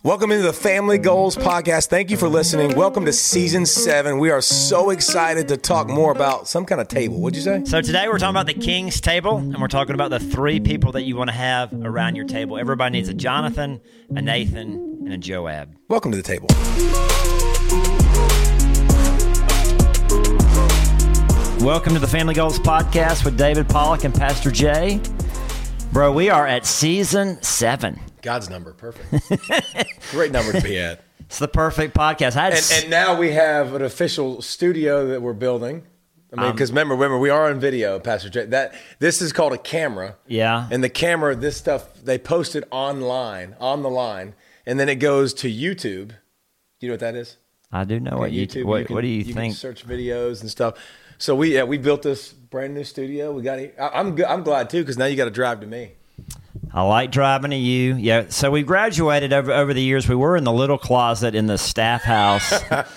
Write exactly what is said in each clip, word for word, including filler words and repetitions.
Welcome into the Family Goals Podcast. Thank you for listening. Welcome to season seven. We are so excited to talk more about some kind of table. What'd you say? So today we're talking about the King's Table, and we're talking about the three people that you want to have around your table. Everybody needs a Jonathan, a Nathan, and a Joab. Welcome to the table. Welcome to the Family Goals Podcast with David Pollock and Pastor Jay. Bro, we are at season seven. God's number, perfect. Great number to be at. It's the perfect podcast. I had And, s- and now we have an official studio that we're building. I mean, because Um, remember, remember, we are on video, Pastor Jay. That this is called a camera. yeah. And the camera, this stuff, they post it online, on the line, and then it goes to YouTube. You know what that is? I do know what you, YouTube. what, you can, what do you, you think? Can search videos and stuff. So we yeah, we built this brand new studio. We got. I- I'm good. I'm glad too because now you got to drive to me. I like driving to you. Yeah. So we graduated over over the years. We were in the little closet in the staff house,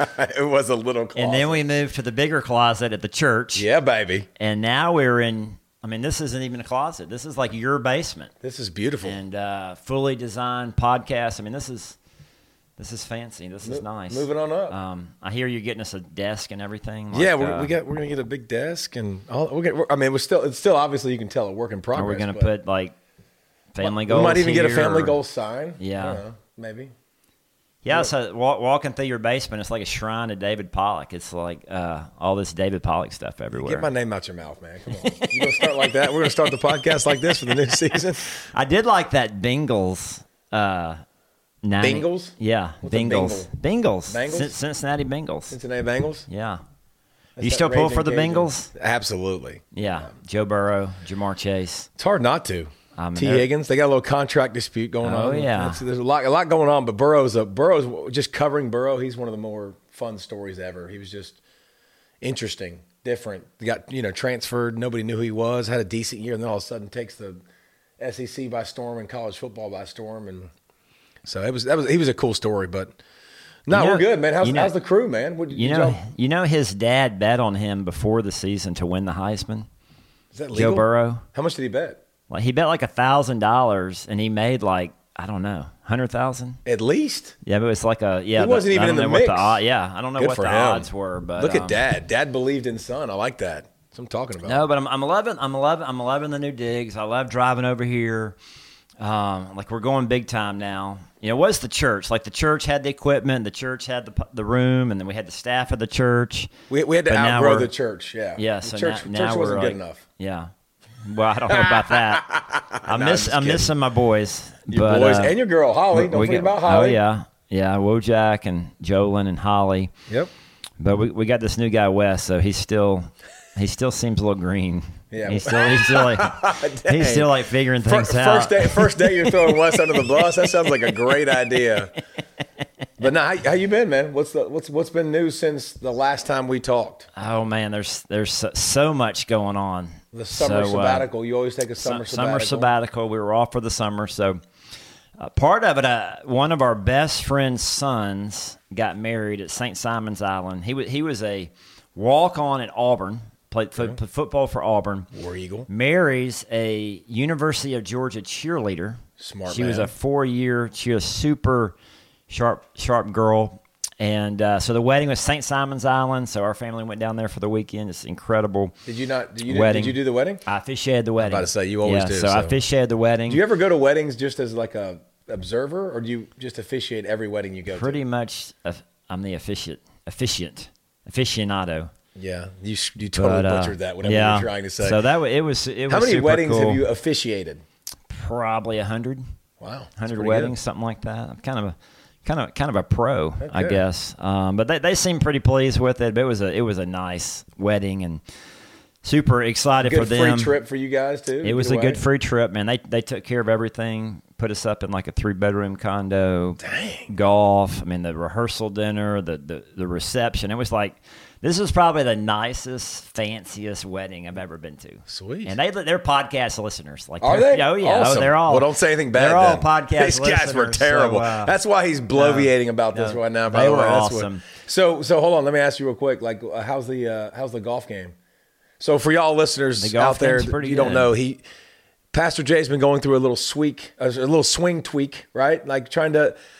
It was a little closet. and then we moved to the bigger closet at the church. Yeah, baby. And now we're in. I mean, this isn't even a closet. This is like your basement, This is beautiful. and uh, fully designed podcast. I mean, this is this is fancy. This is Mo- nice. moving on up. Um, I hear you're getting us a desk and everything. Like, yeah, we're, uh, we got. We're gonna get a big desk and all. We're gonna, I mean, we're still. It's still obviously you can tell a work in progress. Are we going to but put like family We goals? might even get a here, family or- goal sign. Yeah. I don't know, maybe. Yeah, so walk, walking through your basement, it's like a shrine to David Pollock. It's like uh, all this David Pollock stuff everywhere. Get my name out your mouth, man. Come on. You gonna start like that? We're gonna start the podcast like this for the new season. I did like that Bengals. Uh, ninety Bengals? Yeah, What's a Bengals. Bengals. Bengals? Cin- Cincinnati Bengals. Cincinnati Bengals. Yeah. That's You that still pull Raging for the Cajun. Bengals? Absolutely. Yeah. Joe Burrow, Jamar Chase. It's hard not to. I mean, T. they're- Higgins, they got a little contract dispute going Oh, on. yeah. That's- there's a lot, a lot going on. But Burrow's a Burrow's just covering Burrow. He's one of the more fun stories ever. He was just interesting, different. He got you know transferred. Nobody knew who he was. Had a decent year, and then all of a sudden takes the S E C by storm and college football by storm. And so it was that was he was a cool story. But no, You know- we're good, man. How's, you know- how's the crew, man? What, You did know, y'all- you know, his dad bet on him before the season to win the Heisman. is that legal? Joe Burrow. How much did he bet? Like he bet like a thousand dollars, and he made like I don't know, hundred thousand. At least. Yeah, but it's like a yeah. He wasn't the, even I don't in the know what mix. odd- yeah, I don't know Good what for the him. odds were, but Look um, at Dad. Dad believed in son. I like that. That's what I'm talking about. No, but I'm I'm loving I'm loving I'm loving the new digs. I love driving over here. Um, like we're going big time now. You know, what's the church? Like the church had the equipment, the church had the the room, and then we had the staff of the church. We, we had to But now outgrow we're- the church, yeah. Yeah, the so church, now, church now wasn't we're good like, enough. Yeah. Well, I don't know about that. I No, miss I'm just I'm kidding. missing my boys. Your but, boys uh, and your girl, Holly. Don't we forget get- about Holly. Oh yeah, yeah. Wojak and Jolyn and Holly. Yep. But we, we got this new guy Wes, so he's still he still seems a little green. Yeah. He's still he's still like Dang. he's still like figuring Fir- things out. First day, first day you're throwing Wes under the bus. That sounds like a great idea. But now, how, how you been, man? What's the what's what's been new since the last time we talked? Oh man, there's there's so, so much going on. The summer So, uh, sabbatical. You always take a summer Su- sabbatical. Summer sabbatical. We were off for the summer, so uh, part of it. Uh, one of our best friend's sons got married at Saint Simon's Island. He was he was a walk on at Auburn. Played fo- Okay. football for Auburn. War Eagle. Marries a University of Georgia cheerleader. Smart She was man. a four-year. She was a super sharp, sharp girl. And uh, so the wedding was Saint Simon's Island. So our family went down there for the weekend. It's incredible. Did you not? Did you, Wedding. did you do the wedding? I officiated the wedding. about to say, you always yeah, do, So, I so. officiated the wedding. Do you ever go to weddings just as like a observer, or do you just officiate every wedding you go Pretty much, uh, I'm the officiant, officiant, aficionado. to? Yeah, you you totally But, uh, butchered that. Whatever yeah. you're trying to say. So that wa- it was. It was How many super weddings cool. have you officiated? Probably a hundred. Wow, that's hundred pretty weddings, good. something like that. I'm kind of a kind of kind of a pro, I Okay. guess. Um, but they, they seemed pretty pleased with it. But it was a it was a nice wedding and super excited Good for them. free trip for you guys too. It was Get a good away? free trip, man. They they took care of everything. Put us up in like a three bedroom condo. Dang. Golf. I mean, the rehearsal dinner, the, the the reception. It was like this was probably the nicest, fanciest wedding I've ever been to. Sweet. And they they're podcast listeners. Like Are they're- they? Oh yeah. Awesome. Oh, they're all. Well, don't say anything bad. They're all then. podcast These guys were listeners, terrible. so, uh, That's why he's bloviating about no, this right now. By they the way, were That's what- awesome. so, so hold on. Let me ask you real quick. Like, uh, how's the uh, how's the golf game? So, for y'all listeners The golf out there, game's that pretty you don't good. know, he Pastor Jay's been going through a little tweak, a little swing tweak, right? Like trying to.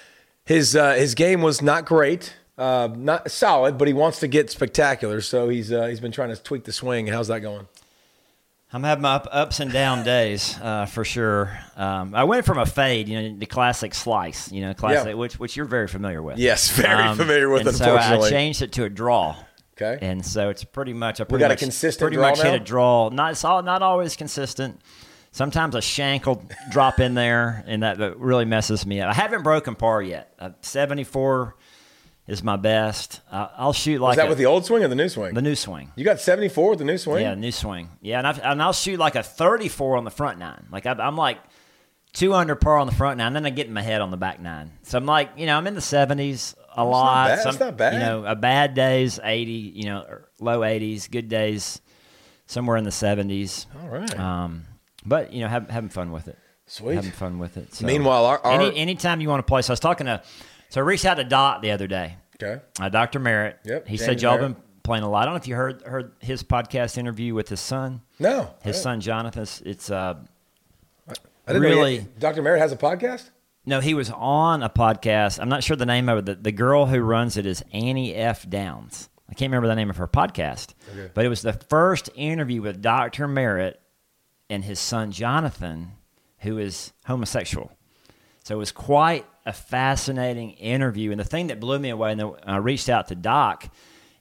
his uh, his game was not great, uh, not solid, but he wants to get spectacular. So he's uh, he's been trying to tweak the swing. How's that going? I'm having my up, ups and down days uh, for sure. Um, I went from a fade, you know, the classic slice, you know, classic, Yeah. which which you're very familiar with. Yes, very Um, familiar with. and so Unfortunately, I changed it to a draw. Okay. And so it's pretty much I We pretty got a much, consistent pretty draw much now? hit a draw. Not it's all, not always consistent. Sometimes a shank will drop in there, and that, that really messes me up. I haven't broken par yet. Uh, seventy-four is my best. Uh, I'll shoot like Is that a, with the old swing or the new swing? the new swing. You got seventy-four with the new swing? Yeah, new swing. Yeah, and, I've, and I'll shoot like a thirty-four on the front nine. Like I, I'm like two under par on the front nine, and then I get in my head on the back nine. So I'm like, you know, I'm in the seventies a lot. bad. Some, That's not bad. You know, a bad days eighty. You know, or low eighties. Good days somewhere in the seventies. All right. Um, but you know, have, having fun with it. Sweet. Having fun with it. So, Meanwhile, our, our any anytime you want to play. So I was talking to, so I reached out to Dot the other day. okay. Uh, Doctor Merritt. Yep, He James said y'all Merritt. been playing a lot. I don't know if you heard heard his podcast interview with his son. No, His I- son Jonathan. It's, it's uh, I didn't know really. he- Doctor Merritt has a podcast. No, he was on a podcast. I'm not sure the name of it. The, the girl who runs it is Annie F. Downs. I can't remember the name of her podcast. Okay. But it was the first interview with Doctor Merritt and his son Jonathan, who is homosexual. So it was quite a fascinating interview. And the thing that blew me away, and I reached out to Doc,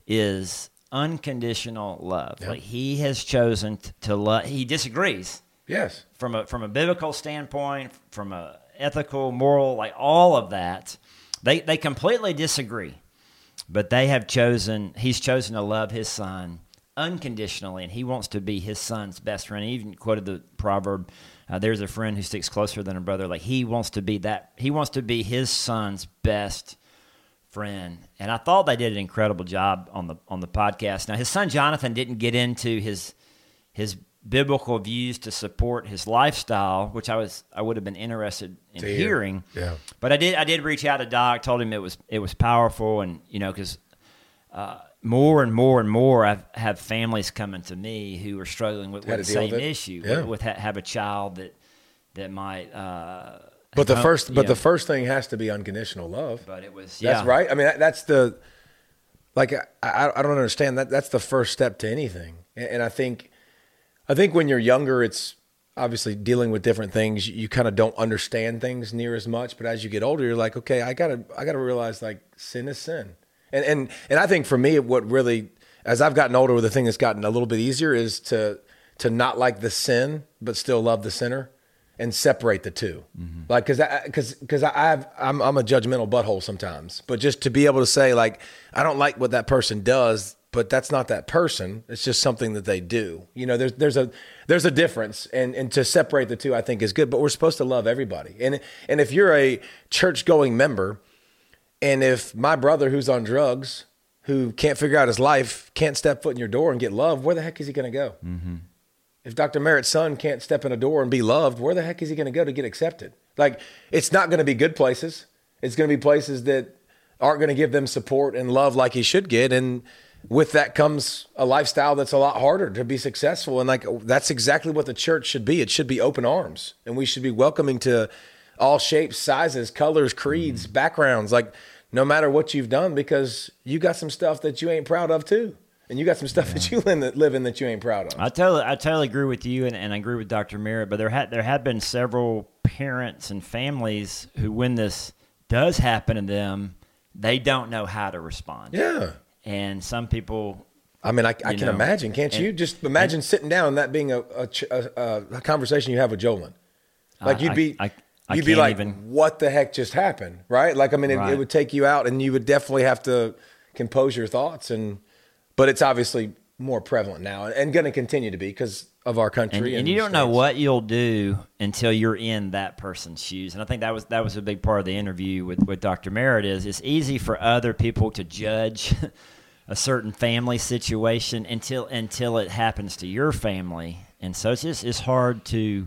is unconditional love. Yep. Like he has chosen t- to love. He disagrees Yes. from a from a biblical standpoint, from a ethical, moral, like all of that. They they completely disagree, but they have chosen. He's chosen to love his son unconditionally, and he wants to be his son's best friend. He even quoted the proverb, uh, "There's a friend who sticks closer than a brother." Like he wants to be that. He wants to be his son's best friend. And I thought they did an incredible job on the on the podcast. Now his son Jonathan didn't get into his his biblical views to support his lifestyle, which I was I would have been interested in To hear. hearing. Yeah. But I did I did reach out to Doc, told him it was it was powerful, and you know because uh, more and more and more I have families coming to me who are struggling with, Had with to the deal with same it. issue, Yeah. with, with ha- have a child that that might. Uh, But the come- first, but yeah. the first thing has to be unconditional love. But it was yeah. That's right. I mean, that, that's the like I, I I don't understand that. That's the first step to anything. And, and I think I think when you're younger, it's obviously dealing with different things. You, you kind of don't understand things near as much. But as you get older, you're like, okay, I gotta I gotta realize like sin is sin. And and and I think for me, what really as I've gotten older, the thing that's gotten a little bit easier is to to not like the sin, but still love the sinner. And separate the two, mm-hmm. like because because because I have I'm I'm a judgmental butthole sometimes, but just to be able to say like I don't like what that person does, but that's not that person. It's just something that they do. You know, there's there's a there's a difference, and and to separate the two, I think is good. But we're supposed to love everybody, and and if you're a church going member, and if my brother who's on drugs, who can't figure out his life, can't step foot in your door and get love, where the heck is he going to go? Mm-hmm. If Doctor Merritt's son can't step in a door and be loved, where the heck is he going to go to get accepted? Like, it's not going to be good places. It's going to be places that aren't going to give them support and love like he should get. And with that comes a lifestyle that's a lot harder to be successful. And like, that's exactly what the church should be. It should be open arms, and we should be welcoming to all shapes, sizes, colors, creeds, mm-hmm. backgrounds, like no matter what you've done, because you got some stuff that you ain't proud of too. And you got some stuff yeah. that you live in that you ain't proud of. I totally, I totally agree with you, and, and I agree with Doctor Merritt. But there had there have been several parents and families who, when this does happen to them, they don't know how to respond. Yeah. And some people. I mean, I, I can know, imagine, can't and, you? Just imagine and, sitting down and that being a a, a, a conversation you have with Jolyn. Like you'd be, I, I, I you'd be like, even, what the heck just happened, right? Like, I mean, it, right. it would take you out, and you would definitely have to compose your thoughts, and but it's obviously more prevalent now and going to continue to be because of our country. And, and, and you don't know what you'll do until you're in that person's shoes. And I think that was that was a big part of the interview with, with Doctor Merritt is it's easy for other people to judge a certain family situation until until it happens to your family. And so it's just it's hard to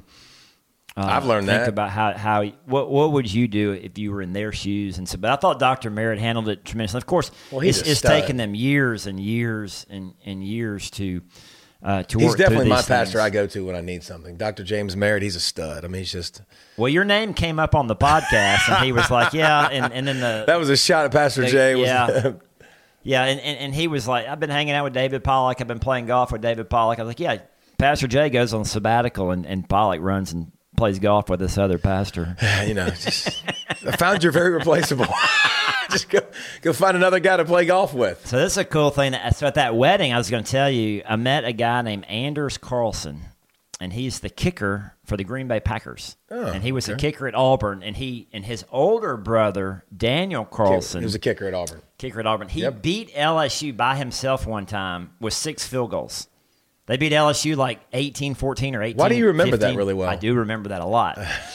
uh, I've learned think that. about how, how what what would you do if you were in their shoes. And so but I thought Doctor Merritt handled it tremendously. Of course, well, he's it's, a it's stud. taken them years and years and, and years to Uh, to He's work definitely through my these pastor things. I go to when I need something. Doctor James Merritt, he's a stud. I mean, he's just Well, your name came up on the podcast, and he was like, "Yeah," and, and then the that was a shot at Pastor Jay. Was, yeah, yeah, and, and and he was like, "I've been hanging out with David Pollock. I've been playing golf with David Pollock." I was like, "Yeah, Pastor Jay goes on sabbatical, and, and Pollock runs and plays golf with this other pastor." you know, just, I found you're very replaceable. Just go go find another guy to play golf with. So this is a cool thing. That, so at that wedding, I was going to tell you, I met a guy named Anders Carlson, and he's the kicker for the Green Bay Packers. Oh, and he was okay. a kicker at Auburn, and he and his older brother Daniel Carlson, He was a kicker at Auburn. kicker at Auburn. He Yep. beat L S U by himself one time with six field goals. They beat L S U like eighteen fourteen or eighteen. Why do you remember that fifteen. really well? I do remember that a lot.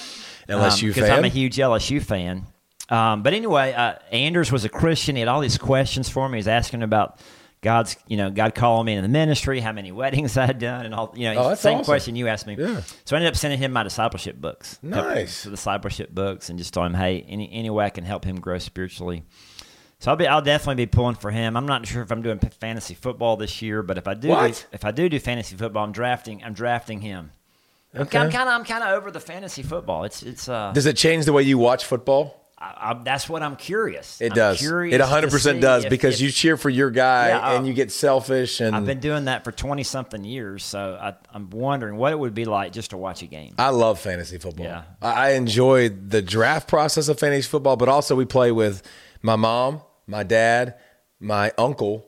L S U um, Because fan. I'm a huge L S U fan. Um, but anyway, uh, Anders was a Christian. He had all these questions for me. He was asking about God's, you know, God calling me in the ministry, how many weddings I had done, and all. You know, Oh, that's same awesome. question you asked me. Yeah. So I ended up sending him my discipleship books. Nice. The discipleship books, and just told him, hey, any any way I can help him grow spiritually. So I'll be, I'll definitely be pulling for him. I'm not sure if I'm doing fantasy football this year, but if I do, What? if I do do fantasy football, I'm drafting. I'm drafting him. Okay. I'm kind of I'm kind of over the fantasy football. It's it's uh. Does it change the way you watch football? I, I, that's what I'm curious. It I'm does. Curious It one hundred percent to see does if- because if- you cheer for your guy Yeah, and uh, you get selfish. And I've been doing that for twenty something years, so I, I'm wondering what it would be like just to watch a game. I love fantasy football. Yeah. I I enjoy the draft process of fantasy football, but also we play with my mom, my dad, my uncle,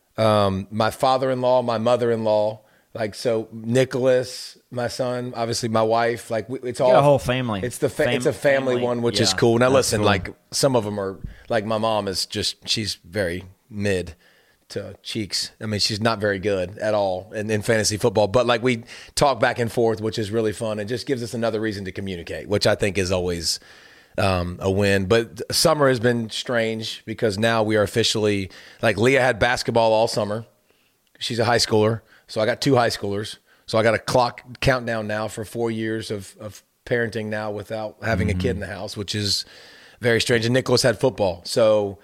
um, my father-in-law, my mother-in-law. Like, so Nicholas, my son, obviously my wife, like we, it's all got a whole family. It's the fa- Fam- it's a family, family. one, which is Yeah, cool. Now that's listen, cool. like some of them are like my mom is just, she's very mid to cheeks. I mean, she's not very good at all in, in fantasy football, but like we talk back and forth, which is really fun. It just gives us another reason to communicate, which I think is always um, a win. But summer has been strange because now we are officially, like Leah had basketball all summer. She's a high schooler. So I got two high schoolers. So I got a clock countdown now for four years of, of parenting now without having Mm-hmm. a kid in the house, which is very strange. And Nicholas had football. So,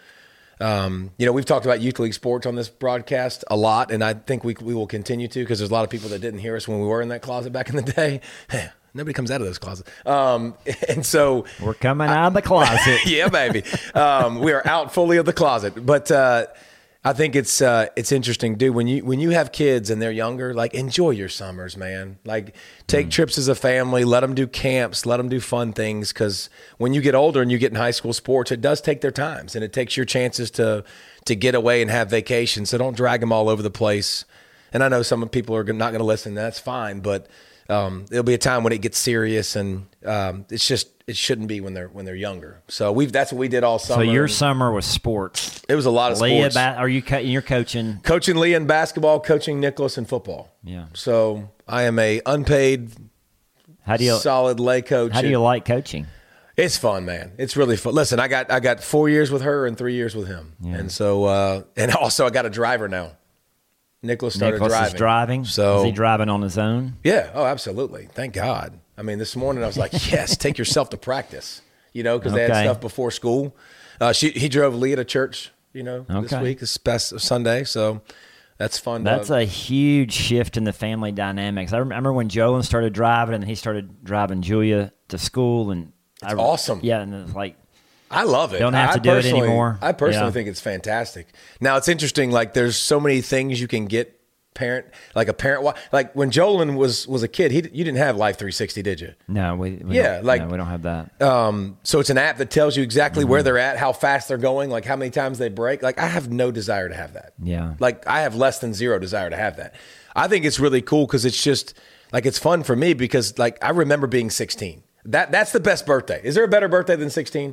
um, you know, we've talked about youth league sports on this broadcast a lot. And I think we, we will continue to because there's a lot of people that didn't hear us when we were in that closet back in the day. Nobody comes out of those closets. Um, and so We're coming out of the closet. yeah, baby. Um, we are out fully of the closet. But uh, I think it's uh, it's interesting, dude. When you when you have kids and they're younger, like enjoy your summers, man. Like take Mm. trips as a family. Let them do camps. Let them do fun things. Because when you get older and you get in high school sports, it does take their times and it takes your chances to to get away and have vacations. So don't drag them all over the place. And I know some people are not going to listen. That's fine, but um, there'll be a time when it gets serious, and um, it's just it shouldn't be when they're when they're younger. So we've that's what we did all So summer. your and summer was sports. it was a lot of Leah, sports. ba- are you co- you're coaching? Coaching Leah in basketball, coaching Nicholas in football. Yeah. So I am a unpaid, How do you solid lay coach. how do you like coaching? It's fun, man. It's really fun. Listen, I got I got four years with her and three years with him, and so uh, and also I got a driver now. Nicholas started Nicholas driving. is driving. So is he driving on his own? yeah, oh, absolutely. Thank God. I mean, this morning I was like, yes, take yourself to practice. You know, because they had Okay. stuff before school. Uh, she he drove Leah to church. You know, this Okay. week, this past Sunday. So that's fun. to- That's a huge shift in the family dynamics. I rem- I remember when Jolyn started driving, and he started driving Julia to school, and It's I, awesome. Yeah, and it's like I love it. Don't have I to do it personally- anymore. I personally Yeah. think it's fantastic. Now it's interesting. Like there's so many things you can get parent, like a parent. wa- Like when Jolyn was was a kid, he you didn't have Life three sixty, did you? no, we, we Yeah, don't, like- no, we don't have that. Um, so it's an app that tells you exactly Mm-hmm. where they're at, how fast they're going, like how many times they break. Like I have no desire to have that. Yeah. Like I have less than zero desire to have that. I think it's really cool because it's just like it's fun for me because like I remember being sixteen. That that's the best birthday. Is there a better birthday than sixteen?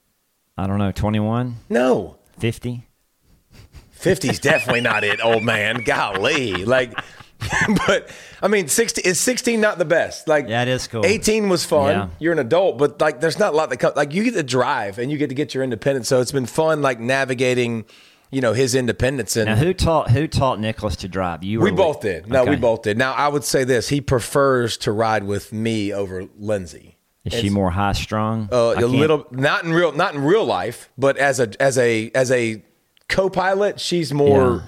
I don't know, twenty-one, No. fifty? fifty's definitely not it, old man. Golly. Like, but I mean, sixteen is sixteen not the best? Like, Yeah, it is cool. eighteen was fun. Yeah. You're an adult, but like, there's not a lot that comes. Like, you get to drive and you get to get your independence. So it's been fun, like navigating, you know, his independence. And Now, who taught who taught Nicholas to drive? You or we Lee? both did. No, we Okay. both did. Now, I would say this: he prefers to ride with me over Lindsay. Is she more high strung? Uh, a little, not in real, not in real life, but as a as a as a co-pilot, she's more.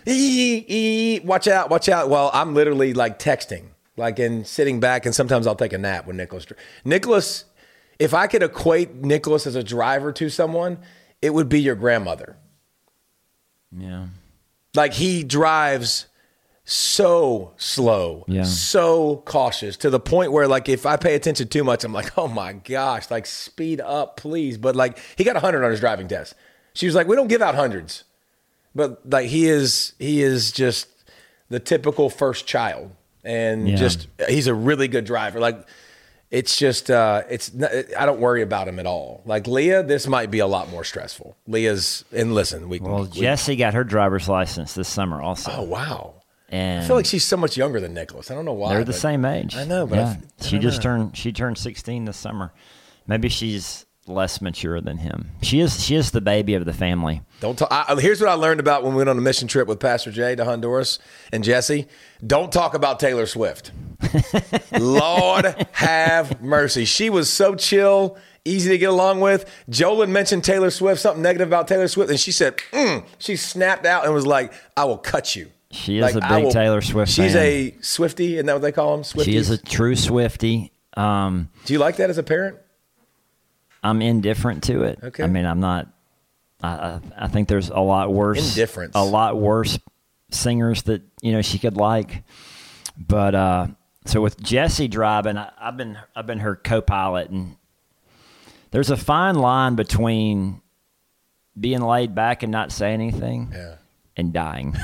ee, ee, watch out, watch out. Well, I'm literally like texting, like and sitting back, and sometimes I'll take a nap when Nicholas. Nicholas, if I could equate Nicholas as a driver to someone, it would be your grandmother. Yeah. Like he drives so slow, yeah. so cautious to the point where like if I pay attention too much, I'm like, oh my gosh, like speed up, please. But like he got a hundred on his driving test. She was like, we don't give out hundreds. But like he is, he is just the typical first child, and yeah. just he's a really good driver. Like it's just, uh, it's not, I don't worry about him at all. Like Leah, this might be a lot more stressful. Leah's, and listen, we well, we, Jessie got her driver's license this summer also. Oh wow. And I feel like she's so much younger than Nicholas. I don't know why. They're the same age. I know, but yeah. I, I she just know. turned she turned sixteen this summer. Maybe she's less mature than him. She is she is the baby of the family. Don't talk. I, here's what I learned about when we went on a mission trip with Pastor Jay to Honduras and Jesse. Don't talk about Taylor Swift. Lord have mercy. She was so chill, easy to get along with. Jolyn mentioned Taylor Swift, something negative about Taylor Swift, and she said, mm. she snapped out and was like, I will cut you. She is like, a big will, Taylor Swift she's fan. a Swiftie, isn't that what they call them? Swifties? She is a true Swiftie. Um, Do you like that as a parent? I'm indifferent to it. Okay. I mean, I'm not. I I think there's a lot worse. Indifference. A lot worse singers that you know she could like, but uh, so with Jessie driving, I, I've been I've been her co-pilot, and there's a fine line between being laid back and not saying anything, yeah. and dying.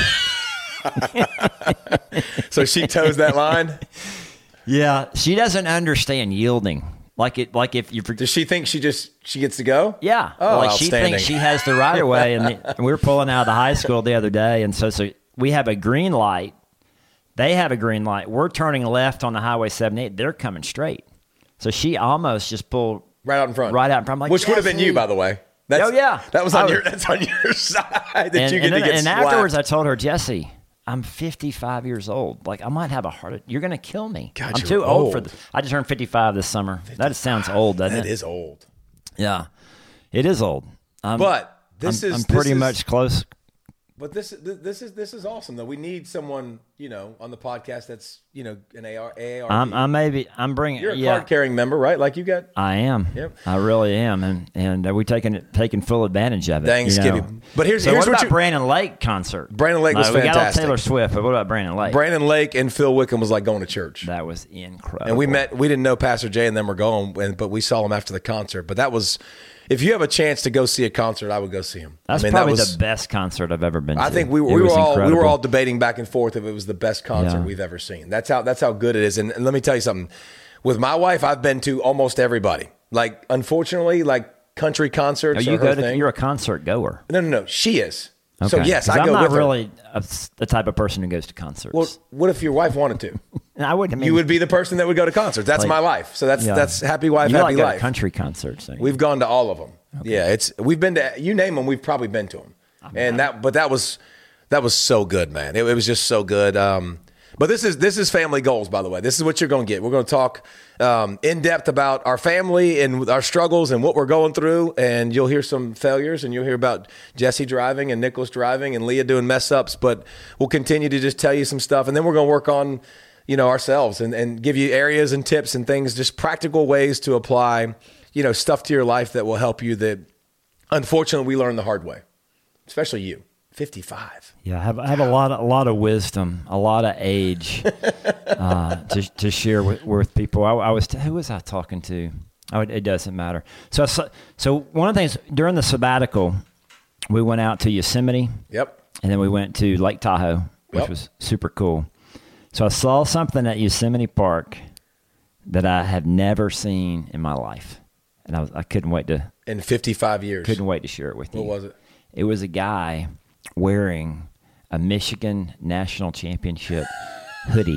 So she toes that line. Yeah, she doesn't understand yielding. Like it, like if you. Does she think she just she gets to go? Yeah. Oh, like she outstanding. thinks she has the right of way, and, the, and we were pulling out of the high school the other day, and so so we have a green light. They have a green light. We're turning left on the Highway seventy-eight. They're coming straight. So she almost just pulled right out in front. Right out in front. I'm like, which would have been you, by the way. That's, oh yeah, that was on was, your that's on your side that and, you get and then, to get And slapped. afterwards, I told her, Jessie, I'm fifty-five years old. Like I might have a heart. You're gonna kill me. God, I'm you're too old, old for this. I just turned fifty-five this summer. fifty-five. That sounds old, doesn't That it? It is old. Yeah, it is old. I'm, but this I'm, is I'm pretty this is, much close. But this this is this is awesome though. We need someone you know on the podcast that's you know an A R A A R P. I'm, I'm maybe I'm bringing. You're a yeah, card carrying member, right? Like you got. I am. Yep. I really am, and and uh, we taking it taking full advantage of it. Thanks, you know? Skibby. But here's so here's what what about you, Brandon Lake concert? Brandon Lake was no, we fantastic. got all Taylor Swift, but what about Brandon Lake? Brandon Lake and Phil Wickham was like going to church. That was incredible. And we met. We didn't know Pastor Jay and them were going, and, but we saw them after the concert. But that was, if you have a chance to go see a concert, I would go see him. That's I mean, probably that was, the best concert I've ever been to. I think we, we It were was all we incredible. were all debating back and forth if it was the best concert Yeah. we've ever seen. That's how that's how good it is. And, and let me tell you something. With my wife, I've been to almost everybody. Like, unfortunately, like country concerts. Oh, you are go her to, thing. you're a concert goer. No, no, no. She is. Okay. So yes, 'Cause I I'm go not with her. really a, the type of person who goes to concerts. Well, what if your wife wanted to? And I wouldn't. I mean, You would be the person that would go to concerts. That's Like- my life. So that's yeah. that's happy wife, you happy like go to life. country concerts. So We've gone to all of them. Yeah, it's we've been to you name them. We've probably been to them, and that. But that was that was so good, man. It, it was just so good. Um, but this is this is family goals, by the way. This is what you're going to get. We're going to talk um, in depth about our family and our struggles and what we're going through. And you'll hear some failures, and you'll hear about Jesse driving and Nicholas driving and Leah doing mess ups. But we'll continue to just tell you some stuff, and then we're going to work on you know ourselves and, and give you areas and tips and things, just practical ways to apply. You know, stuff to your life that will help you that unfortunately we learned the hard way, especially you, fifty-five. Yeah, I have, I have a lot of a lot of wisdom, a lot of age uh, to to share with, with people. I, I was who was I talking to? Oh, it, it doesn't matter. So so so one of the things during the sabbatical, we went out to Yosemite. Yep. And then we went to Lake Tahoe, which Yep. was super cool. So I saw something at Yosemite Park that I have never seen in my life. And I was I couldn't wait to In fifty-five years. couldn't wait to share it with you. What was it? It was a guy wearing a Michigan National Championship hoodie.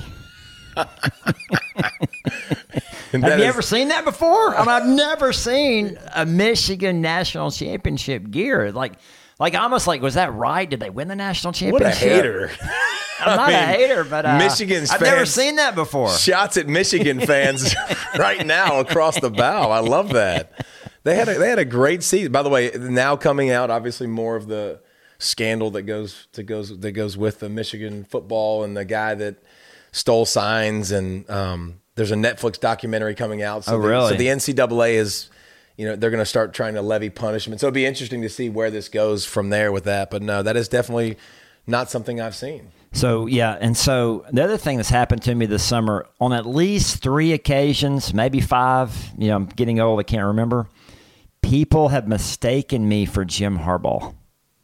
And Have that you is- ever seen that before? I mean, I've never seen a Michigan National Championship gear. Like, like almost like, was that right? Did they win the national What championship? a hater. I'm not I a mean, hater, but uh, Michigan's I've never fans- seen that before. Shots at Michigan fans right now across the bow. I love that. They had a, they had a great season. By the way, now coming out, obviously more of the scandal that goes to goes that goes with the Michigan football and the guy that stole signs. And um, there's a Netflix documentary coming out. So oh, the, really? So the N C double A is, you know, they're going to start trying to levy punishment. So it'll be interesting to see where this goes from there with that. But no, that is definitely not something I've seen. So, yeah, and so the other thing that's happened to me this summer, on at least three occasions, maybe five, you know, I'm getting old, I can't remember, people have mistaken me for Jim Harbaugh.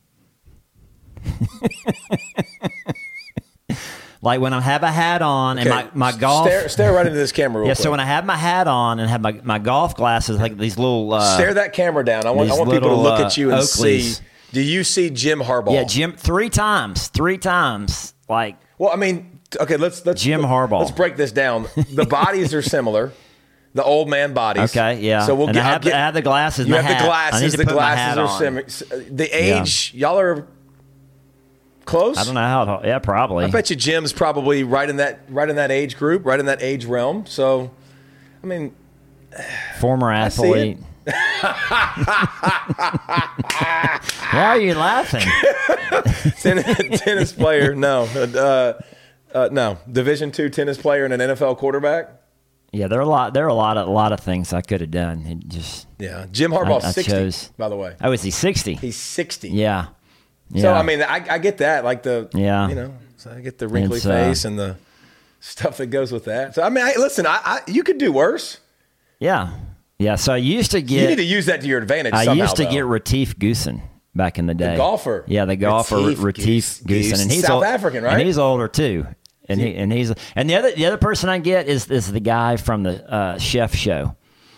Like when I have a hat on and Okay, my, my golf... Stare, stare right into this camera real Yeah, quick. so when I have my hat on and have my, my golf glasses, like these little... Uh, Stare that camera down. I want, I these want people to little, look uh, at you and Oakleys. see. Do you see Jim Harbaugh? Yeah, Jim, three times, three times, like... Well, I mean, okay, let's let's Jim Harbaugh. Let's break this down. The bodies are similar, the old man bodies. Okay, yeah. So we'll and get, I, have, I'll get- I have the glasses. You and have the the hat. I need glasses. to The put my hat glasses are on. similar. The age, y'all are close. I don't know how. To, yeah, probably. I bet you Jim's probably right in that right in that age group, right in that age realm. So, I mean, Former see it. athlete. Why are you laughing? tennis, tennis player, no, uh, uh, no, Division two tennis player and an N F L quarterback. Yeah, there are a lot. There are a lot of a lot of things I could have done. It just. Yeah, Jim Harbaugh's I- I sixty. chose- By the way, Oh, is he sixty? he's sixty. Yeah. Yeah. So I mean, I, I get that, like the, Yeah. you know, so I get the wrinkly It's, uh, face and the stuff that goes with that. So I mean, I, listen, I, I you could do worse. Yeah. Yeah. So I used to You get. need to use that to your advantage. I somehow, used to though. get Retief Goosen back in the day. golfer. Yeah, the golfer Retief Retief Goose- Goosen, and he's South old, African, right? And he's older too. And he and he's and the other the other person I get is is the guy from the uh, Chef Show.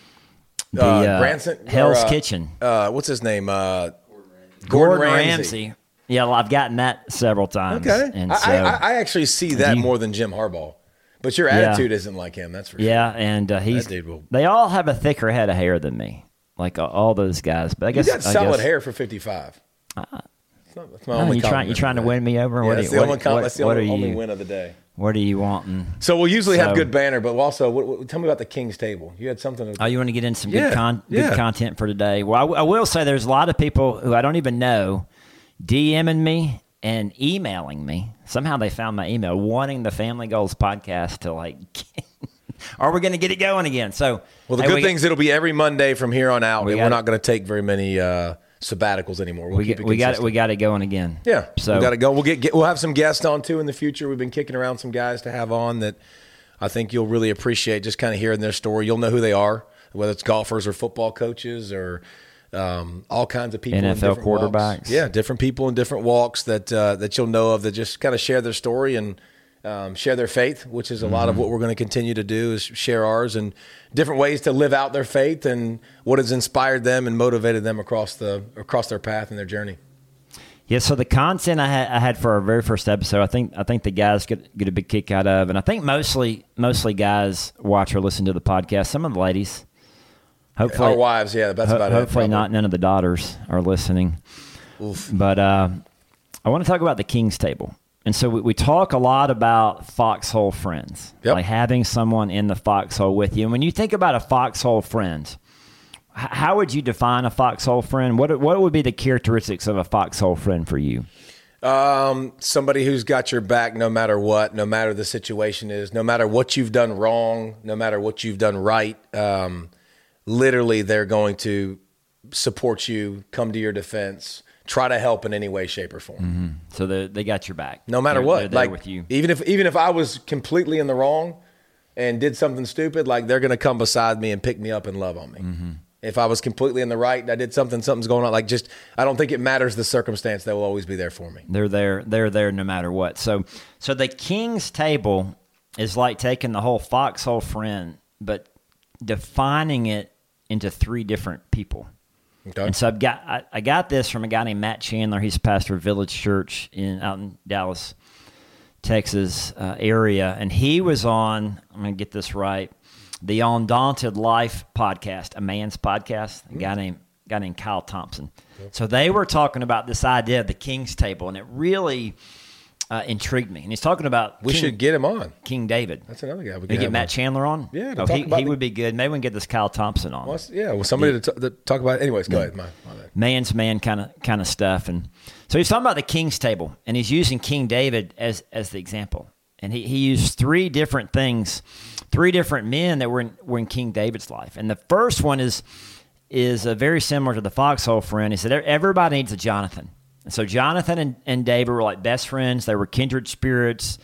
The Uh, uh, Branson- Hell's or, uh, Kitchen. Uh, what's his name? Uh, Gordon, Ramsay. Yeah, well, I've gotten that several times. Okay. And I, so, I, I actually see that you- more than Jim Harbaugh. But your attitude isn't like him, that's for sure. yeah, and uh, he's. dude will- They all have a thicker head of hair than me, like uh, all those guys. But I You guess got I solid guess, hair for fifty-five. That's, not, that's my Oh, only you trying compliment you trying to today. win me over? Yeah, what that's do the you, only, what, com- what, that's the what only, are only you? win of the day. What are you wanting? So we'll usually have So- good banner, but also, what, what, tell me about the King's Table. You had something. To, Oh, you want to get in some Yeah, good con- good yeah. content for today? Well, I, w- I will say there's a lot of people who I don't even know DMing me and emailing me. Somehow they found my email, wanting the Family Goals podcast to like. Are we going to get it going again? So, well, the hey, good we, thing is it'll be every Monday from here on out, We and got we're it. not going to take very many uh, sabbaticals anymore. We'll we keep get, it we got it. consistent. We got it going again. Yeah, So we got to go. We'll get, get we'll have some guests on too in the future. We've been kicking around some guys to have on that I think you'll really appreciate. Just kind of hearing their story, you'll know who they are, whether it's golfers or football coaches or um, all kinds of people. N in F L different walks. quarterbacks. Yeah, different people in different walks that uh, that you'll know of that just kind of share their story and. Um, share their faith, which is a lot of what we're going to continue to do is share ours and different ways to live out their faith and what has inspired them and motivated them across the across their path and their journey. Yeah, so the content I had, I had for our very first episode, I think I think the guys get get a big kick out of, and I think mostly mostly guys watch or listen to the podcast. Some of the ladies, hopefully, Our wives, yeah, that's ho- about it. hopefully probably. not none of the daughters are listening. Oof. But uh, I want to talk about the King's Table, and so we, we talk a lot about foxhole friends, Yep. like having someone in the foxhole with you. And when you think about a foxhole friend, h- how would you define a foxhole friend? What what would be the characteristics of a foxhole friend for you? Um, somebody who's got your back no matter what, no matter the situation is, no matter what you've done wrong, no matter what you've done right. Um, literally, they're going to support you, come to your defense, try to help in any way, shape, or form. So they they got your back, No matter They're- what. They're there like with you. even if even if I was completely in the wrong and did something stupid, like they're gonna come beside me and pick me up and love on me. Mm-hmm. If I was completely in the right and I did something, something's going on. Like just, I don't think it matters the circumstance. They will always be there for me. They're there. They're there no matter what. So so the King's Table is like taking the whole foxhole friend, but defining it into three different people. Okay. And so I've got I, I got this from a guy named Matt Chandler. He's a pastor of Village Church in out in Dallas, Texas uh, area, and he was on. I'm going to get this right. The Undaunted Life podcast, a man's podcast. A guy named a guy named Kyle Thompson. So they were talking about this idea of the King's Table, and it really uh, intrigued me. And he's talking about We King, should get him on. King David. That's another guy we We can get have Matt on. Chandler on? Yeah, to Oh, talk he, about he the- would be good. Maybe we can get this Kyle Thompson on. Well, yeah, well, somebody to, t- to talk about. Anyways, go ahead. My, my bad. Man's man kind of kind of stuff. And so he's talking about the King's Table, and he's using King David as as the example. And he, he used three different things, three different men that were in, were in King David's life. And the first one is is uh, very similar to the foxhole friend. He said everybody needs a Jonathan. And so Jonathan and, and David were like best friends. They were kindred spirits.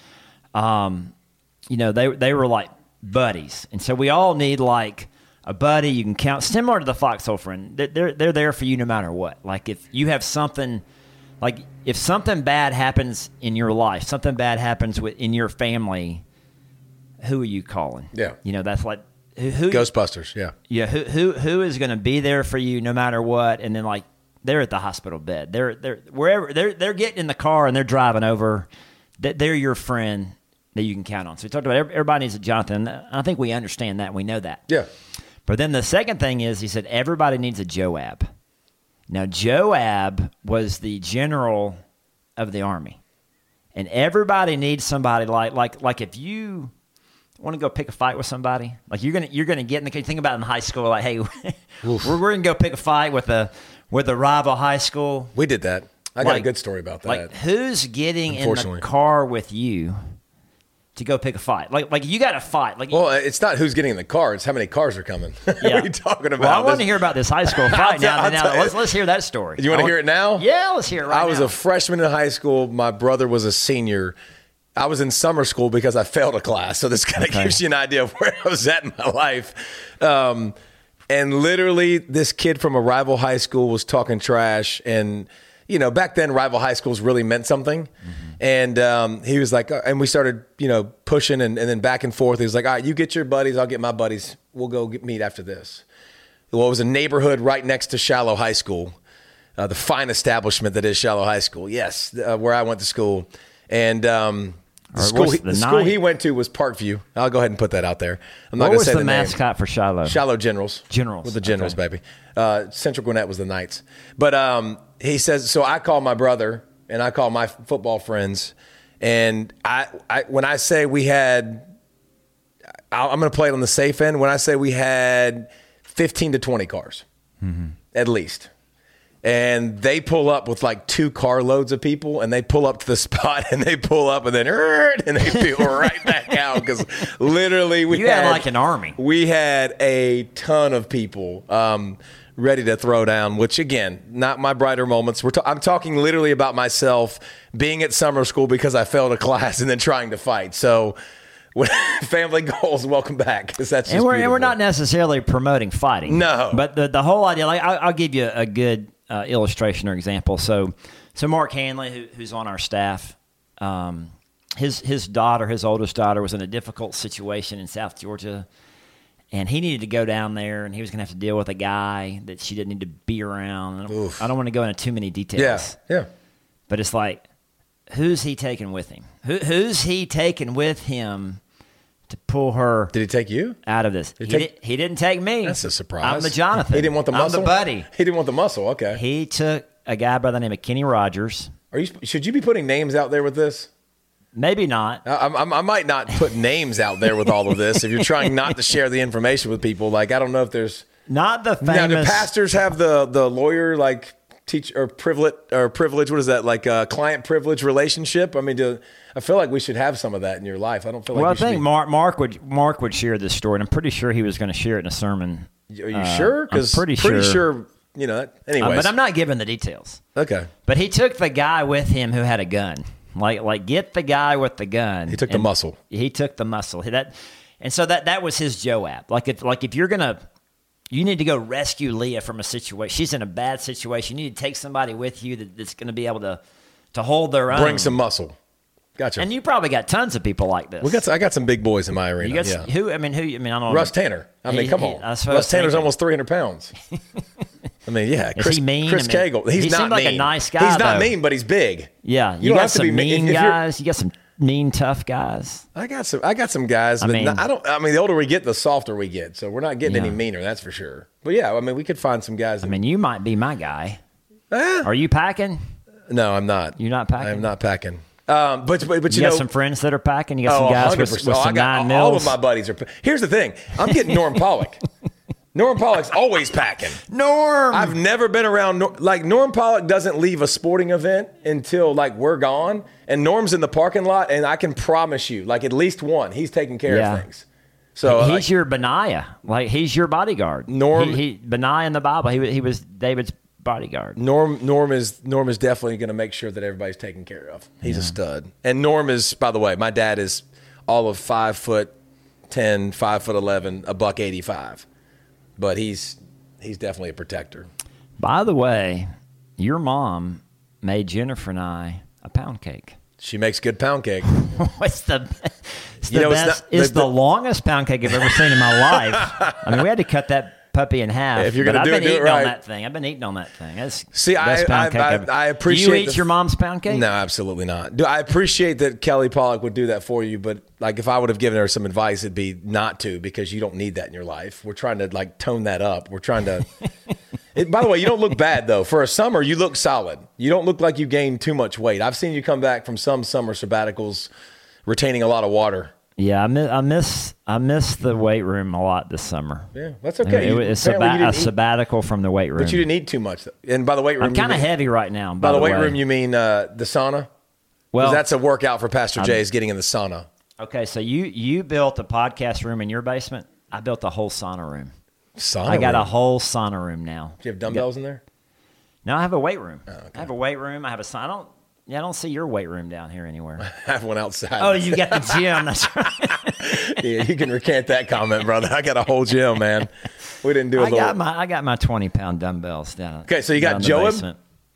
Um, you know, they they were like buddies. And so we all need like a buddy you can count, similar to the foxhole friend. They're, they're, they're there for you no matter what. Like if you have something, like if something bad happens in your life, something bad happens with, in your family, who are you calling? Yeah. You know, that's like, who, who Ghostbusters, yeah. yeah, who who who is going to be there for you no matter what? And then like they're at the hospital bed. They're they're wherever they're they're getting in the car and they're driving over. They're your friend that you can count on. So we talked about everybody needs a Jonathan. I think we understand that. And we know that. Yeah. But then the second thing is he said everybody needs a Joab. Now Joab was the general of the army, and everybody needs somebody like like like if you want to go pick a fight with somebody, like you're gonna you're gonna get in the think about it in high school, like hey, we're, we're gonna go pick a fight with a with a rival high school. We did that. I got Like- a good story about that. Like who's getting in the Unfortunately. car with you to go pick a fight? Like like you got to fight. Like well, it's not who's getting in the car. It's how many cars are coming. what are you talking about? Well, I want This- to hear about this high school fight now. I'll now tell you. let's let's hear that story. You want I to hear it now? Yeah, let's hear it right I was now. a freshman in high school. My brother was a senior. I was in summer school because I failed a class. So this kind of Okay. gives you an idea of where I was at in my life. Um, and literally, this kid from a rival high school was talking trash. And, you know, back then, rival high schools really meant something. Mm-hmm. And um, he was like, uh, and we started, you know, pushing and, and then back and forth. He was like, all right, you get your buddies. I'll get my buddies. We'll go get, meet after this. Well, it was a neighborhood right next to Shallow High School, uh, the fine establishment that is Shallow High School. Yes, uh, where I went to school. And um, the, Or school, what's he, the the school nine? he went to was Parkview. I'll go ahead and put that out there. I'm not What going to was say the, the, name. mascot for Shiloh? Shallow Generals. Generals. With the Generals, Okay. baby. Uh, Central Gwinnett was the Knights. But um, he says, so I call my brother and I call my football friends. And I, I when I say we had, I, I'm going to play it on the safe end. When I say we had fifteen to twenty cars, Mm-hmm. at least. And they pull up with like two car loads of people, and they pull up to the spot, and they pull up, and then and they peel right back out because literally we You had like an army. We had a ton of people um, ready to throw down. Which again, not my brighter moments. We're ta- I'm talking literally about myself being at summer school because I failed a class and then trying to fight. So. When, family goals, welcome back. 'Cause that's just And we're, and we're beautiful. not necessarily promoting fighting. No. But the, the whole idea, like I'll, I'll give you a good uh, illustration or example. So, so Mark Hanley, who, who's on our staff, um, his his daughter, his oldest daughter, was in a difficult situation in South Georgia, and he needed to go down there, and he was going to have to deal with a guy that she didn't need to be around. I don't, Oof. I don't want to go into too many details. Yeah, yeah. But it's like, who's he taking with him? Who, who's he taking with him to pull her Did he take you? out of this? Did He, he take- did, he didn't take me. That's a surprise. I'm the Jonathan. He didn't want the muscle. I'm the buddy. He didn't want the muscle. Okay. He took a guy by the name of Kenny Rogers. Are you? Should you be putting names out there with this? Maybe not. I, I, I might not put names out there with all of this. If you're trying not to share the information with people, like I don't know if there's. Not the Now, do famous. pastors have the the lawyer like teach or privilege or privilege? What is that like a client privilege relationship? I mean, do, I feel like we should have some of that in your life. I don't feel like. well, I you should think be- Mark, Mark would Mark would share this story, and I'm pretty sure he was going to share it in a sermon. Are you Uh, sure? I'm Because pretty pretty sure. sure. You know. that- Uh, Anyways, but I'm not giving the details. okay. But he took the guy with him who had a gun. Like, like get the guy with the gun. He took the And muscle. He took the muscle. That, and so that that was his Joab. Like if like if you're gonna, you need to go rescue Leah from a situation. She's in a bad situation. You need to take somebody with you that, that's going to be able to to hold their own. Bring some muscle. Gotcha. And you probably got tons of people like this. we got. I got some big boys in my arena. you got yeah. who? I mean, who? I mean, I don't know. Russ Tanner. I mean, He- come he- on. that's what I Russ was Tanner's thinking. almost three hundred pounds. I mean, yeah. Is Chris, he mean? Chris I mean, Cagle. He's he not seemed like a mean. nice guy, He's not though. mean, but he's big. Yeah, you, don't got have to some be mean. mean If you're- guys. You got some mean, tough guys. I got some. I got some guys, I but mean- not- I don't. I mean, the older we get, the softer we get. So we're not getting Yeah. any meaner. That's for sure. But yeah, I mean, we could find some guys. I mean, you might be my guy. Ah, Are you packing? no, I'm not. You're not packing? I'm not packing. Um, but, but but you, You know, got some friends that are packing. You got some oh, guys with, one hundred percent. with Oh, some I got nine all, all mils. of my buddies are. Here's the thing: I'm getting Norm Pollock. Norm Pollock's always packing. Norm. I've never been around Nor- like Norm Pollock doesn't leave a sporting event until like we're gone, and Norm's in the parking lot, and I can promise you, like at least one, he's taking care Yeah. of things. So he's like, your Benaiah. Like he's your bodyguard. Norm- He, he Benaiah in the Bible. He wa- he was David's bodyguard. Norm Norm is Norm is definitely going to make sure that everybody's taken care of. He's yeah. a stud, and Norm is, by the way, my dad is all of five foot ten, five foot eleven, a buck eighty five, but he's he's definitely a protector. By the way, your mom made Jennifer and I a pound cake. She makes good pound cake. What's the, it's You the know, it's best? not- It's the- the, longest pound cake I've ever seen in my life. I mean, we had to cut that puppy in half. If you're but gonna I've do it, been do it eating right. on that thing. I've been eating on that thing. That's See, the best I- pound I- cake I- ever. I appreciate Do you eat the- your mom's pound cake? No, absolutely not. Do I appreciate that Kelly Pollock would do that for you, but like if I would have given her some advice, it'd be not to, because you don't need that in your life. We're trying to like tone that up. We're trying to. It, by the way, you don't look bad though. For a summer, you look solid. You don't look like you gained too much weight. I've seen you come back from some summer sabbaticals retaining a lot of water. Yeah, I miss, I miss I miss the weight room a lot this summer. Yeah, that's okay. It, You- it's apparently you sabba- a didn't eat- sabbatical from the weight room. But you didn't eat too much. And by the weight room, I'm kind you of mean- heavy right now. By, By the weight way. room, you mean uh, the sauna? well, 'Cause that's a workout for Pastor Jay, is getting in the sauna. okay. So you you built a podcast room in your basement. I built a whole sauna room. Sauna. I got room. a whole sauna room now. Do you have dumbbells in there? No, I have a weight room. Oh, okay. I have a weight room. I have a sauna. I don't. Yeah, I don't see your weight room down here anywhere. I have one outside. Oh, you got the gym. That's right. Yeah, you can recant that comment, brother. I got a whole gym, man. We didn't do a I little. got my I got my twenty pound dumbbells down. Okay, so you got down the Joab? basement.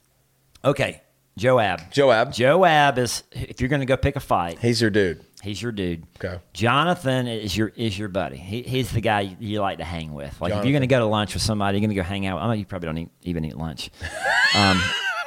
Okay, Joab. Joab. Joab is, if you're going to go pick a fight, He's your dude. he's your dude. Okay. Jonathan is your is your buddy. He, he's the guy you, you like to hang with. Like if Jonathan. you're going to go to lunch with somebody, you're going to go hang out. I know you probably don't eat, even eat lunch. Um,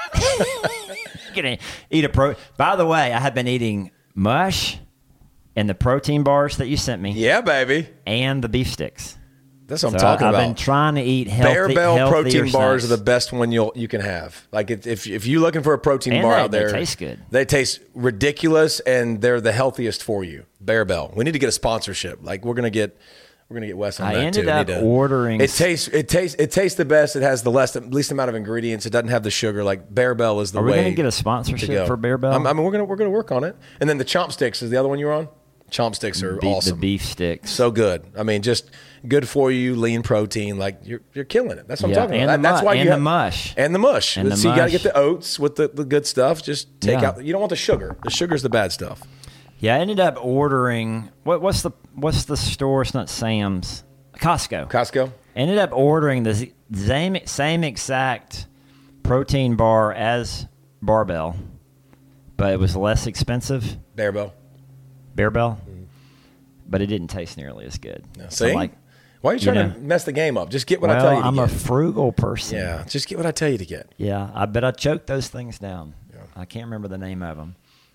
you're going to eat a pro. By the way, I have been eating mush and the protein bars that you sent me, Yeah, baby. and the beef sticks. That's what I'm So talking I've about. been trying to eat healthy. Bear Bell healthier protein bars are snacks. the best one you'll you can have. Like if if, if you're looking for a protein And bar they- out they there, taste good. They taste ridiculous, and they're the healthiest for you. Bear Bell. We need to get a sponsorship. Like we're gonna get we're gonna get Wes on I that ended too. We up need to- ordering- It tastes it tastes it tastes the best. It has the less least amount of ingredients. It doesn't have the sugar. Like Bear Bell is the Are way. we going to get a to sponsorship go. for Bear Bell? I'm- I mean, we're gonna we're gonna work on it. And then the chomp sticks is the other one you're on. Chomp sticks are Be- awesome. The beef sticks. So good. I mean, just good for you, lean protein. Like you're you're killing it. That's what Yeah, I'm talking and about. the That- that's mu- why and you the have, mush. and the mush. And the so you got to mush. get the oats with the, the good stuff. Just take Yeah. out. You don't want the sugar. The sugar's the bad stuff. Yeah, I ended up ordering what, what's the what's the store? It's not Sam's, Costco. Costco. Ended up ordering the z- same same exact protein bar as Barbell, but it was less expensive. Bear Bell. Bear Bell, but it didn't taste nearly as good. Now, So see, like, why are you trying you know, to mess the game up? Just get what well, I tell you to I'm a get. frugal person. Yeah, just get what I tell you to get. Yeah, I bet I choked those things down. Yeah. I can't remember the name of them.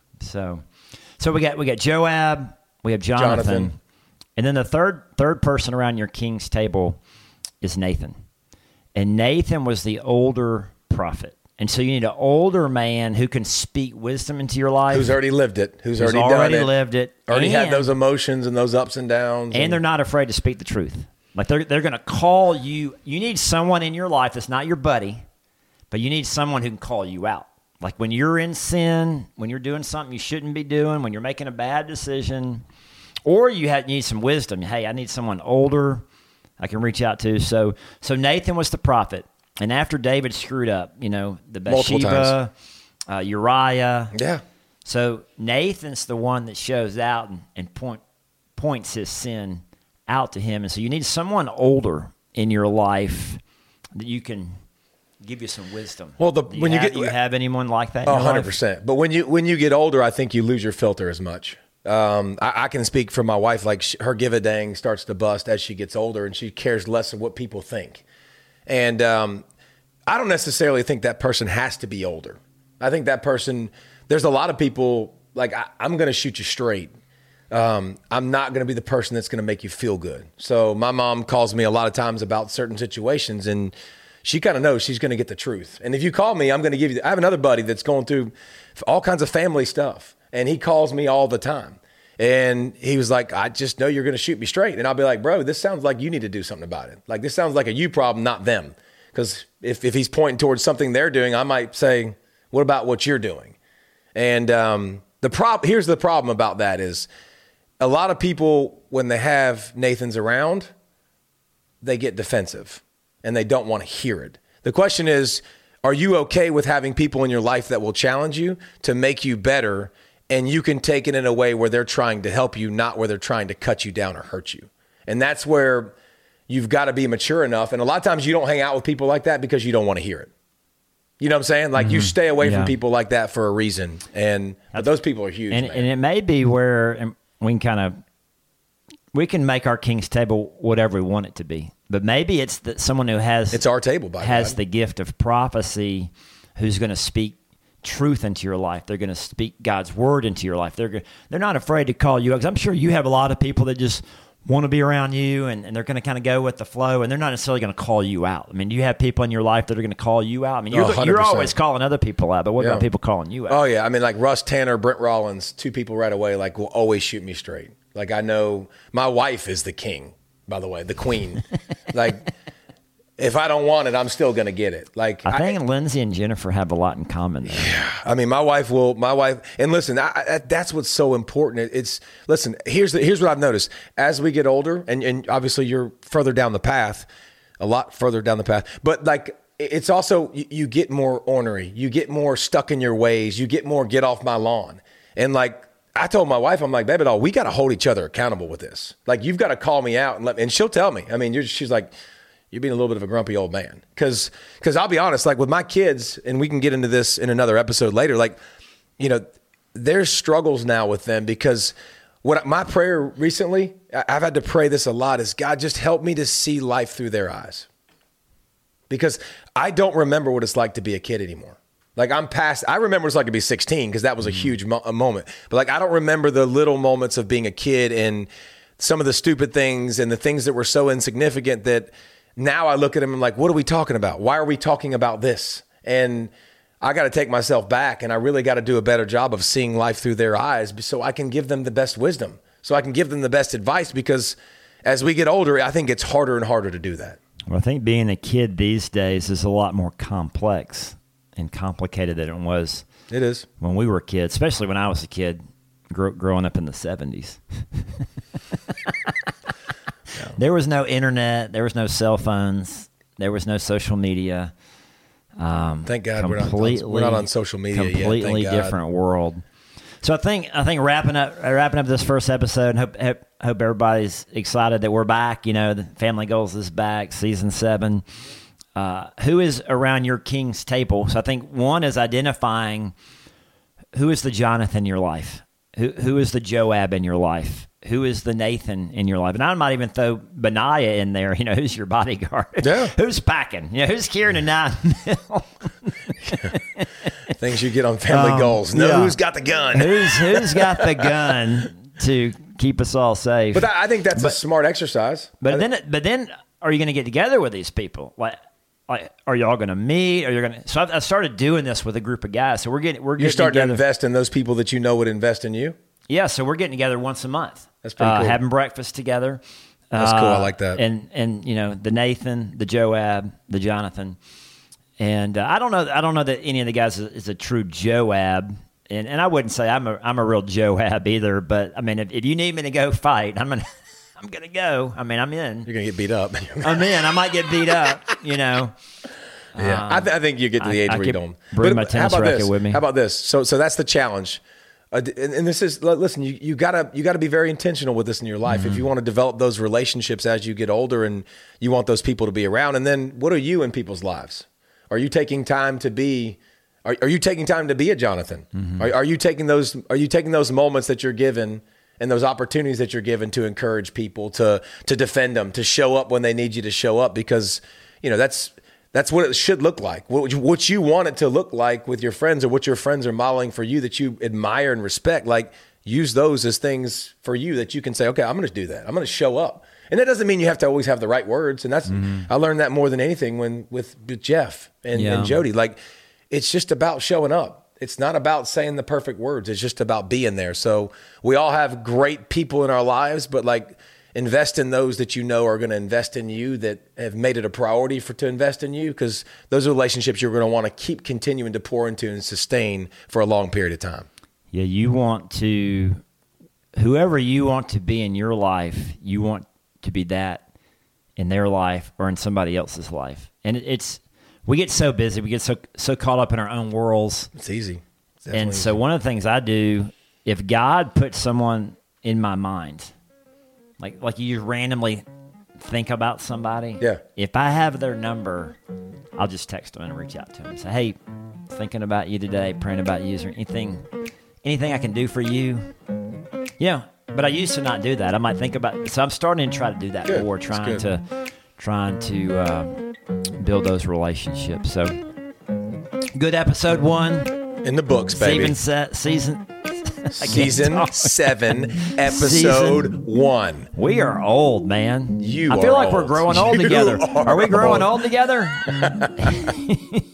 So, so we got we got Joab, we have Jonathan, Jonathan. and then the third third person around your king's table is Nathan, and Nathan was the older prophet, and so you need an older man who can speak wisdom into your life, Who's already lived it? Who's, who's already, already done it? lived it, Already had and- those emotions and those ups and downs. and they're not afraid to speak the truth. Like they're they're going to call you. You need someone in your life that's not your buddy, but you need someone who can call you out. Like when you're in sin, when you're doing something you shouldn't be doing, when you're making a bad decision, or you had, need some wisdom. Hey, I need someone older I can reach out to. So so Nathan was the prophet, and after David screwed up, you know, the Multiple Bathsheba, uh, Uriah. Yeah. So Nathan's the one that shows out and, and point, points his sin out to him. And so you need someone older in your life that you can give you some wisdom. Well, the- Do when you have, get- do you have anyone like that in Oh, your one hundred life? percent. But when you when you get older, I think you lose your filter as much. Um, I, I can speak for my wife. Like she, her give a dang starts to bust as she gets older, and she cares less of what people think. And um, I don't necessarily think that person has to be older. I think that person. There's a lot of people like I, I'm going to shoot you straight. Um, I'm not going to be the person that's going to make you feel good. So my mom calls me a lot of times about certain situations, and she kind of knows she's going to get the truth. And if you call me, I'm going to give you. The, I have another buddy that's going through all kinds of family stuff, And he calls me all the time. And he was like, I just know you're going to shoot me straight. And I'll be like, bro, this sounds like you need to do something about it. Like, this sounds like a you problem, not them. Because if, if he's pointing towards something they're doing, I might say, what about what you're doing? And um, the prob- here's the problem about that is a lot of people, when they have Nathans around, they get defensive and they don't want to hear it. The question is, are you okay with having people in your life that will challenge you to make you better, and you can take it in a way where they're trying to help you, not where they're trying to cut you down or hurt you? And that's where you've got to be mature enough. And a lot of times you don't hang out with people like that because you don't want to hear it. You know what I'm saying? Like mm-hmm. you stay away yeah. from people like that for a reason. And but those people are huge. And, man. and it may be where and we can kind of, we can make our King's Table whatever we want it to be. But maybe it's that someone who has it's our table by has God. the gift of prophecy, who's going to speak truth into your life. They're going to speak God's word into your life. They're go- they're not afraid to call you out. 'Cause I'm sure you have a lot of people that just want to be around you, and, and they're going to kind of go with the flow, and they're not necessarily going to call you out. I mean, you have people in your life that are going to call you out. I mean, you're, oh, you're always calling other people out, but what yeah. about people calling you out? Oh, yeah. I mean, like Russ Tanner, Brent Rollins, two people right away, like, will always shoot me straight. Like, I know my wife is the king, by the way, the queen. Like, if I don't want it, I'm still going to get it. Like I think I, Lindsay and Jennifer have a lot in common there. Yeah. I mean, my wife will, my wife, and listen, I, I, that's what's so important. It's, listen, here's the, here's what I've noticed. As we get older, and, and obviously you're further down the path, a lot further down the path, but like, it's also, you, you get more ornery. You get more stuck in your ways. You get more get off my lawn. And like, I told my wife, I'm like, baby doll, we got to hold each other accountable with this. Like, you've got to call me out and let me, and she'll tell me. I mean, you're, she's like, you're being a little bit of a grumpy old man. Cause, cause I'll be honest, like with my kids, and we can get into this in another episode later, like, you know, there's struggles now with them because what my prayer recently, I've had to pray this a lot, is God, just help me to see life through their eyes. Because I don't remember what it's like to be a kid anymore. Like I'm past, I remember what it's like to be sixteen because that was a huge mo- a moment. But like, I don't remember the little moments of being a kid and some of the stupid things and the things that were so insignificant that now I look at them and I'm like, what are we talking about? Why are we talking about this? And I got to take myself back, and I really got to do a better job of seeing life through their eyes so I can give them the best wisdom, so I can give them the best advice, because as we get older, I think it's harder and harder to do that. Well, I think being a kid these days is a lot more complex and complicated than it was. It is. When we were kids, especially when I was a kid gr- growing up in the seventies. There was no internet. There was no cell phones. There was no social media. Um, thank God we're not, on, we're not on social media yet. Completely different world. So I think I think wrapping up wrapping up this first episode, and hope, hope hope everybody's excited that we're back. You know, the Family Goals is back, season seven. Uh, who is around your King's Table? So I think one is identifying who is the Jonathan in your life, who who is the Joab in your life, who is the Nathan in your life, and I might even throw Benaiah in there. You know, who's your bodyguard? Yeah. Who's packing? You know, who's carrying a nine mil? Things you get on Family um, Goals. No, yeah. Who's got the gun? Who's who's got the gun to keep us all safe? But that, I think that's but, a smart exercise. But then, but then, are you going to get together with these people? Like, like, are y'all going to meet? Are you going to? So I, I started doing this with a group of guys. So we're getting we're getting You're starting together. to invest in those people that you know would invest in you. Yeah, so we're getting together once a month. That's pretty cool. Uh, having breakfast together. That's uh, cool. I like that. And and you know, the Nathan, the Joab, the Jonathan. And uh, I don't know. I don't know that any of the guys is, is a true Joab, and and I wouldn't say I'm a I'm a real Joab either. But I mean, if, if you need me to go fight, I'm gonna I'm gonna go. I mean, I'm in. You're gonna get beat up. I'm in. I might get beat up. You know. Yeah, um, I, th- I think you get to the age I, I where you don't bring my tennis racket this? with me. How about this? So so that's the challenge. Uh, and, and this is, listen, you, you gotta you gotta be very intentional with this in your life. Mm-hmm. If you want to develop those relationships as you get older, and you want those people to be around. And then, what are you in people's lives? Are you taking time to be? Are, are you taking time to be a Jonathan? Mm-hmm. Are, are you taking those? Are you taking those moments that you're given and those opportunities that you're given to encourage people, to to defend them, to show up when they need you to show up? Because you know that's that's what it should look like. What, what you want it to look like with your friends, or what your friends are modeling for you that you admire and respect. Like, use those as things for you that you can say, okay, I'm going to do that. I'm going to show up. And that doesn't mean you have to always have the right words. And that's, mm-hmm. I learned that more than anything when with Jeff and, yeah. and Jody. Like, it's just about showing up. It's not about saying the perfect words. It's just about being there. So we all have great people in our lives, but like invest in those that you know are going to invest in you, that have made it a priority for to invest in you, because those are relationships you're going to want to keep continuing to pour into and sustain for a long period of time. Yeah, you want to, whoever you want to be in your life, you want to be that in their life or in somebody else's life. And it, it's, we get so busy, we get so so caught up in our own worlds. It's easy. It's and so easy. one of the things I do, if God puts someone in my mind, like like you just randomly think about somebody, yeah. if I have their number, I'll just text them and reach out to them and say, hey, thinking about you today, praying about you. Is there anything, anything I can do for you? Yeah, but I used to not do that. I might think about, so I'm starting to try to do that Good. more, trying to, trying to uh, build those relationships. So, good episode one. In the books, baby. Season, se- season, season seven, episode Season. one. We are old, man. You I feel are like we're old. growing old You together. are Are we growing old. old together?